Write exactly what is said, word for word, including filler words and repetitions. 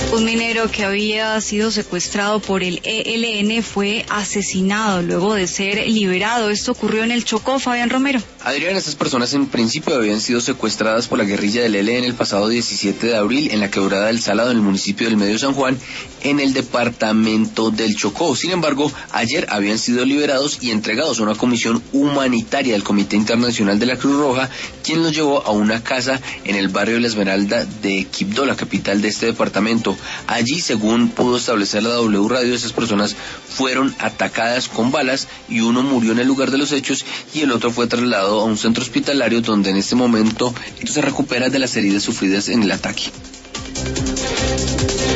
Un minero que había sido secuestrado por el E L N fue asesinado luego de ser liberado. Esto ocurrió en el Chocó, Fabián Romero. Adrián, estas personas en principio habían sido secuestradas por la guerrilla del E L N el pasado diecisiete de abril en la quebrada del Salado, en el municipio del Medio San Juan, en el departamento del Chocó. Sin embargo, ayer habían sido liberados y entregados a una comisión humanitaria del Comité Internacional de la Cruz Roja, quien los llevó a una casa en el barrio de La Esmeralda de Quibdó, la capital de este departamento. Allí, según pudo establecer la W Radio, esas personas fueron atacadas con balas y uno murió en el lugar de los hechos y el otro fue trasladado a un centro hospitalario donde en este momento se recupera de las heridas sufridas en el ataque.